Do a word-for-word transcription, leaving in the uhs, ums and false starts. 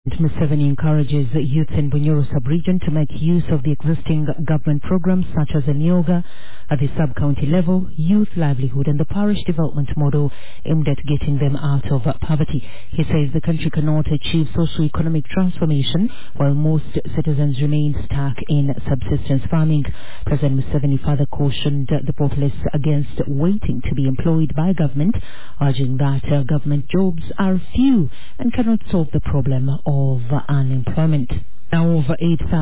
Museveni encourages youth in Bunyoro sub-region to make use of the existing government programs such as Enioga at the sub-county level, youth livelihood and the parish development model aimed at getting them out of poverty. He says the country cannot achieve socio-economic transformation while most citizens remain stuck in subsistence farming. President Museveni further cautioned the populace against waiting to be employed by government, urging that uh, government jobs are few and cannot solve the problem of unemployment. Now over eight thousand